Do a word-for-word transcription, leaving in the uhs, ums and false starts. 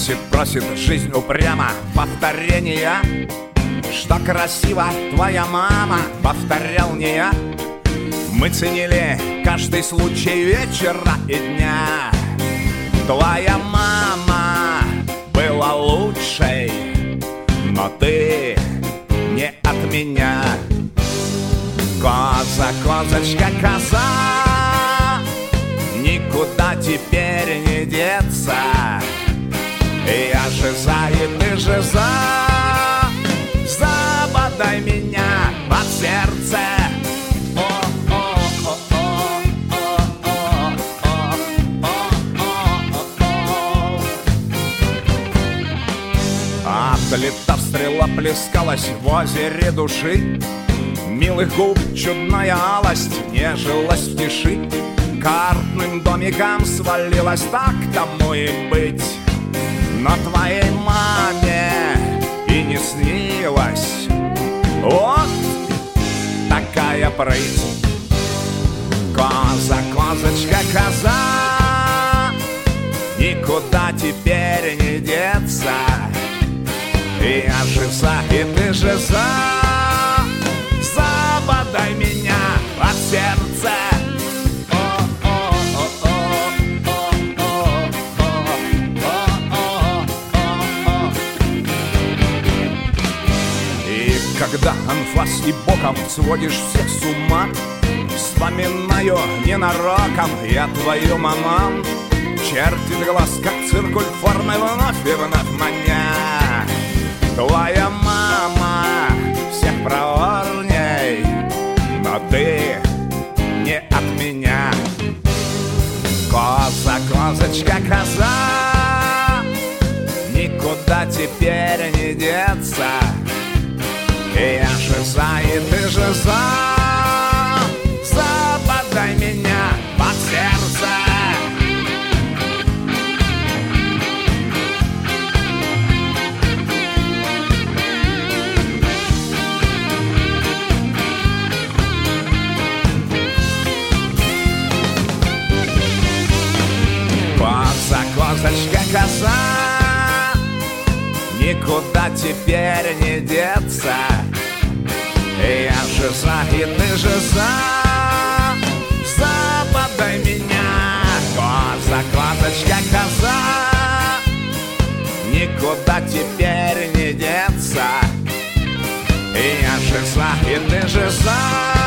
Просит, просит жизнь упрямо повторения. Что красиво твоя мама, повторял не я. Мы ценили каждый случай вечера и дня. Твоя мама была лучшей, но ты не от меня. Коза, козочка, коза, никуда теперь не деться. Я жиза, и ты жиза, забодай меня под сердце. Отлета стрела плескалась в озере души. Милых губ чудная алость нежилась в тиши. Картным домиком свалилась, так тому и быть. Но твоей маме и не снилась вот такая прыть. Коза, козочка, коза, никуда теперь не деться. Я жиза, и ты жиза, забодай меня под сердце. И когда анфас и боком сводишь всех с ума, вспоминаю ненароком я твою маман. Чертит глаз, как циркуль формы, вновь и вновь маня. Твоя мама всех проворней, но ты не от меня. Коза, козочка, коза, никуда теперь не деться. Я жиза, и ты жиза, забодай меня под сердце. Коза, козочка, коза, никуда теперь не деться. Я жиза, и ты жиза, забодай меня. Коза, козочка, коза, никуда теперь не деться. Я жиза, и ты жиза,